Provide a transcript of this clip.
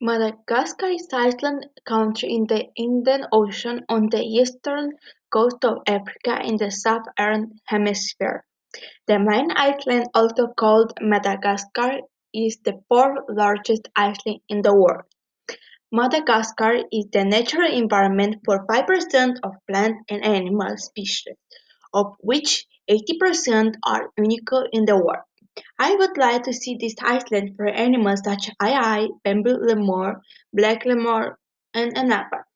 Madagascar is an island country in the Indian Ocean on the eastern coast of Africa in the southern hemisphere. The main island, also called Madagascar, is the fourth largest island in the world. Madagascar is the natural environment for 5% of plant and animal species, of which 80% are unique in the world. I would like to see this island for animals such as aye, bamboo lemur, black lemur, and anapar.